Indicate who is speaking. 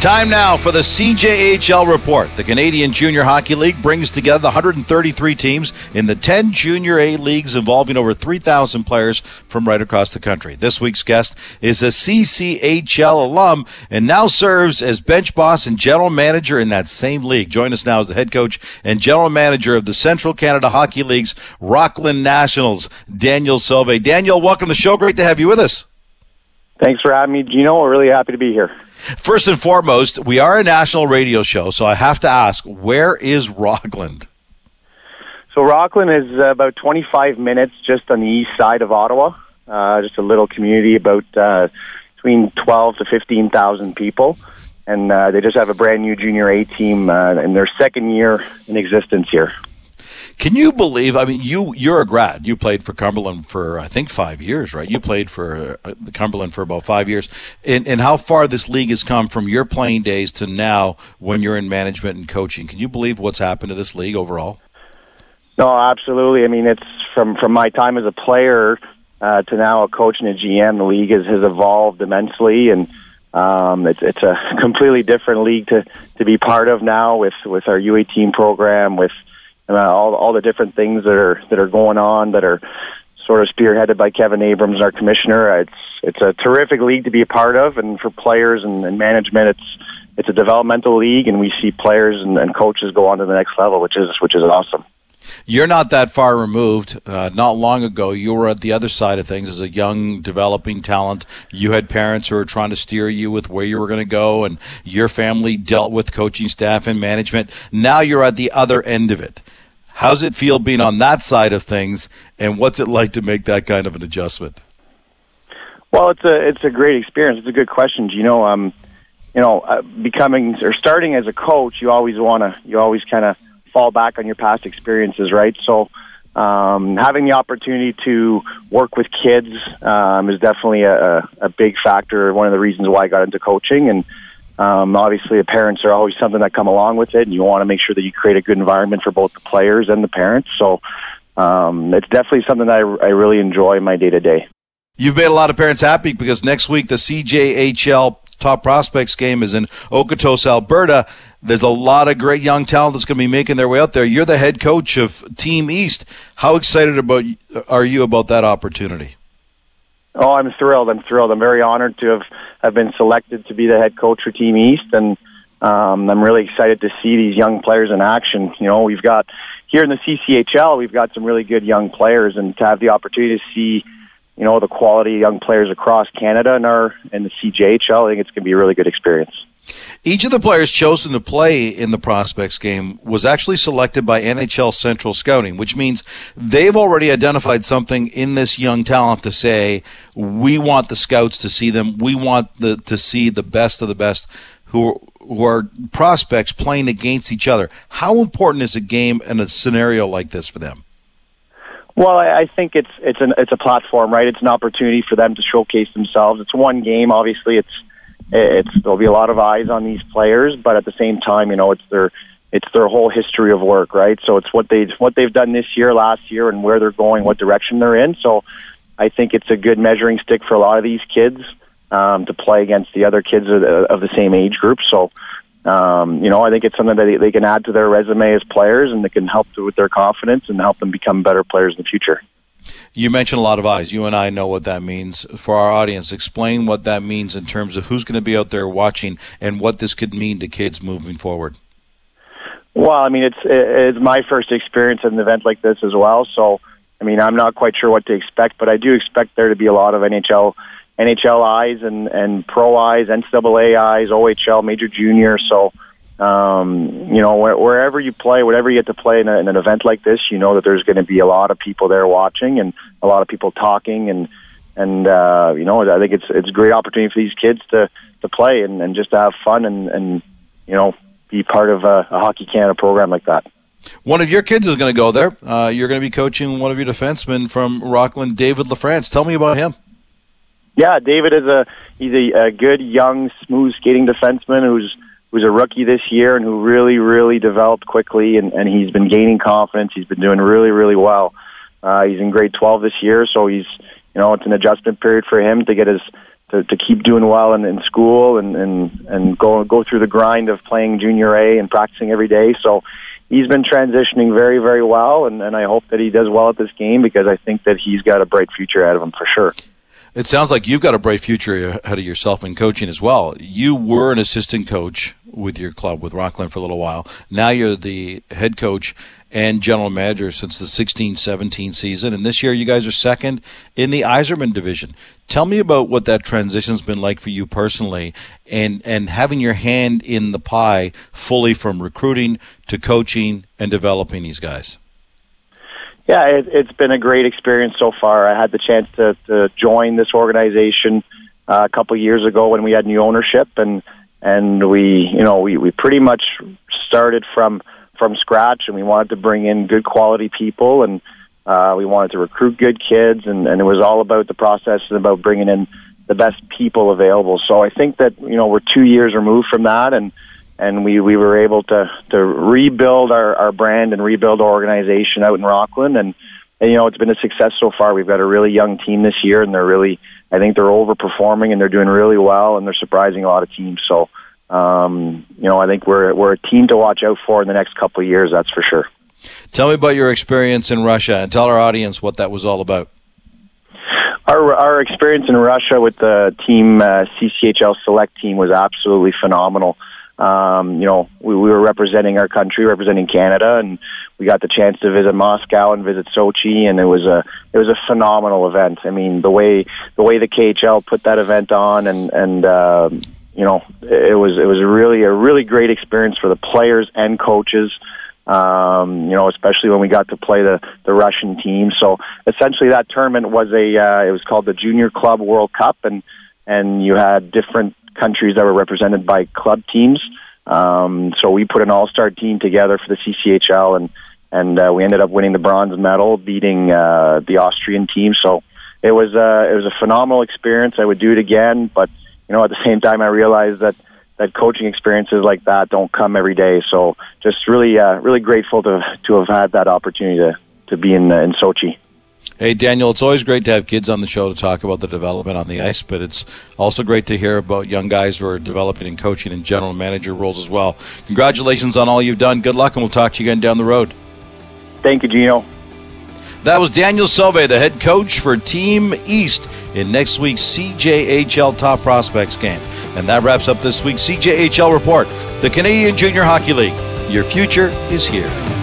Speaker 1: Time now for the CJHL Report. The Canadian Junior Hockey League brings together the 133 teams in the 10 Junior A leagues involving over 3,000 players from right across the country. This week's guest is a CCHL alum and now serves as bench boss and general manager in that same league. Join us now as the head coach and general manager of the Central Canada Hockey League's Rockland Nationals, Daniel Sauvé. Daniel, welcome to the show. Great to have you with us.
Speaker 2: Thanks for having me, Gino. We're really happy to be here.
Speaker 1: First and foremost, we are a national radio show, so I have to ask, where is Rockland?
Speaker 2: So Rockland is about 25 minutes just on the east side of Ottawa, just a little community about between 12 to 15,000 people, and they just have a brand new Junior A team in their second year in existence here.
Speaker 1: Can you believe, I mean, you're a grad. You played for Cumberland for, I think, 5 years, right? You played for Cumberland for about 5 years. And how far this league has come from your playing days to now when you're in management and coaching. Can you believe what's happened to this league overall?
Speaker 2: No, absolutely. I mean, it's from my time as a player to now a coach and a GM, the league has evolved immensely, and it's a completely different league to be part of now with our U18 program, with all the different things that are going on that are sort of spearheaded by Kevin Abrams, our commissioner. It's a terrific league to be a part of, and for players and management, it's a developmental league, and we see players and coaches go on to the next level, which is awesome.
Speaker 1: You're not that far removed. Not long ago, you were at the other side of things as a young, developing talent. You had parents who were trying to steer you with where you were going to go, and your family dealt with coaching staff and management. Now you're at the other end of it. How's it feel being on that side of things, and what's it like to make that kind of an adjustment?
Speaker 2: Well, it's a great experience. It's a good question, Gino. Becoming or starting as a coach, you always kind of fall back on your past experiences, right? So having the opportunity to work with kids is definitely a big factor, one of the reasons why I got into coaching. And obviously, the parents are always something that come along with it, and you want to make sure that you create a good environment for both the players and the parents. So it's definitely something that I really enjoy in my day-to-day.
Speaker 1: You've made a lot of parents happy because next week the CJHL Top Prospects game is in Okotoks, Alberta. There's a lot of great young talent that's going to be making their way out there. You're the head coach of Team East. How excited are you about that opportunity?
Speaker 2: Oh, I'm thrilled. I'm very honored to have been selected to be the head coach for Team East, and I'm really excited to see these young players in action. You know, we've got here in the CCHL, we've got some really good young players, and to have the opportunity to see, you know, the quality young players across Canada and the CJHL, I think it's going to be a really good experience.
Speaker 1: Each of the players chosen to play in the Prospects game was actually selected by NHL Central Scouting, which means they've already identified something in this young talent to say, we want the scouts to see them. We want to see the best of the best who are prospects playing against each other. How important is a game and a scenario like this for them?
Speaker 2: Well, I think it's a platform, right? It's an opportunity for them to showcase themselves. It's one game, obviously. There'll be a lot of eyes on these players, but at the same time, you know, it's their whole history of work, right? So it's what they've done this year, last year, and where they're going, what direction they're in. So I think it's a good measuring stick for a lot of these kids to play against the other kids of the same age group. So I think it's something that they can add to their resume as players, and that can help with their confidence and help them become better players in the future.
Speaker 1: You mentioned a lot of eyes. You and I know what that means. For our audience, explain what that means in terms of who's going to be out there watching and what this could mean to kids moving forward.
Speaker 2: Well, I mean, it's my first experience at an event like this as well. So, I mean, I'm not quite sure what to expect, but I do expect there to be a lot of NHL eyes and pro eyes, NCAA eyes, OHL, major junior. So, wherever you play, whatever you get to play in an event like this, you know that there's going to be a lot of people there watching and a lot of people talking, and I think it's a great opportunity for these kids to play and just to have fun and be part of a Hockey Canada program like that.
Speaker 1: One of your kids is going to go there. You're going to be coaching one of your defensemen from Rockland, David LaFrance. Tell me about him.
Speaker 2: Yeah, David he's a good, young, smooth skating defenseman who's a rookie this year and who really, really developed quickly, and he's been gaining confidence. He's been doing really, really well. He's in grade 12 this year, so it's an adjustment period for him to get his to keep doing well in school and go through the grind of playing junior A and practicing every day. So he's been transitioning very, very well, and I hope that he does well at this game, because I think that he's got a bright future ahead of him for sure.
Speaker 1: It sounds like you've got a bright future ahead of yourself in coaching as well. You were an assistant coach with your club, with Rockland, for a little while. Now you're the head coach and general manager since the 16-17 season, and this year you guys are second in the Yzerman division. Tell me about what that transition's been like for you personally, and having your hand in the pie fully, from recruiting to coaching and developing these guys.
Speaker 2: Yeah, it's been a great experience so far. I had the chance to join this organization a couple of years ago when we had new ownership, and we pretty much started from scratch, and we wanted to bring in good quality people, and we wanted to recruit good kids, and it was all about the process and about bringing in the best people available. So I think that we're 2 years removed from that, and we were able to rebuild our brand and rebuild our organization out in Rockland, and it's been a success so far. We've got a really young team this year, and I think they're overperforming, and they're doing really well, and they're surprising a lot of teams. So I think we're a team to watch out for in the next couple of years, that's for sure.
Speaker 1: Tell me about your experience in Russia, and tell our audience what that was all about.
Speaker 2: Our experience in Russia with the team, CCHL Select team, was absolutely phenomenal. We were representing our country, representing Canada, and we got the chance to visit Moscow and visit Sochi, and it was a phenomenal event. I mean, the way the KHL put that event on, and it was really a really great experience for the players and coaches. Especially when we got to play the Russian team. So essentially, that tournament was it was called the Junior Club World Cup, and you had different countries that were represented by club teams. So we put an all-star team together for the CCHL, and we ended up winning the bronze medal, beating the Austrian team. So it was a phenomenal experience. I would do it again, but at the same time, I realized that coaching experiences like that don't come every day. So just really grateful to have had that opportunity to be in Sochi.
Speaker 1: Hey, Daniel, it's always great to have kids on the show to talk about the development on the ice, but it's also great to hear about young guys who are developing and coaching in general manager roles as well. Congratulations on all you've done. Good luck, and we'll talk to you again down the road.
Speaker 2: Thank you, Gino.
Speaker 1: That was Daniel Sauve, the head coach for Team East in next week's CJHL Top Prospects game. And that wraps up this week's CJHL Report, the Canadian Junior Hockey League. Your future is here.